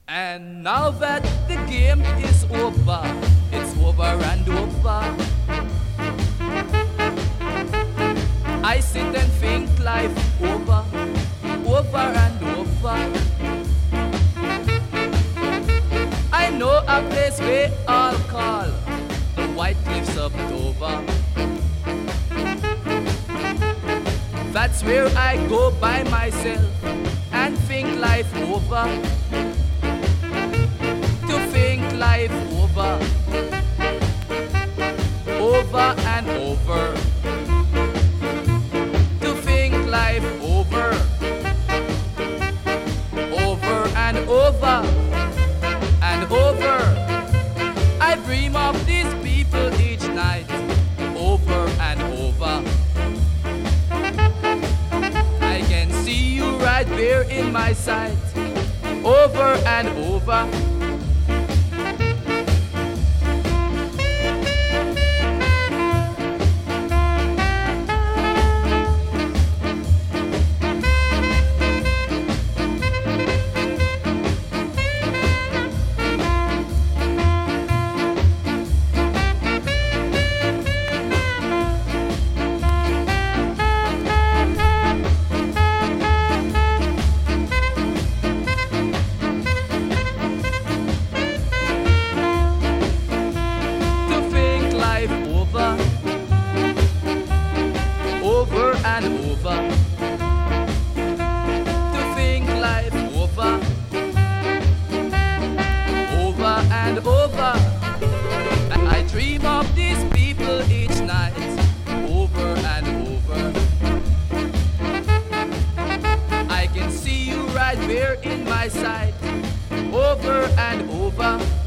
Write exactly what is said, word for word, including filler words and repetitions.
And now that the game is over, it's over and over, I sit and think life over, over and over. I know a place we all call the White Cliffs of Dover. That's where I go by myself and think life over. To think life over, over and over. To think life over, over and over and over. I dream of these people each night, over and over. I can see you right there in my sight, over and over. Over and over, to think life over, over and over. I dream of these people each night, over and over. I can see you right there in my sight, over and over.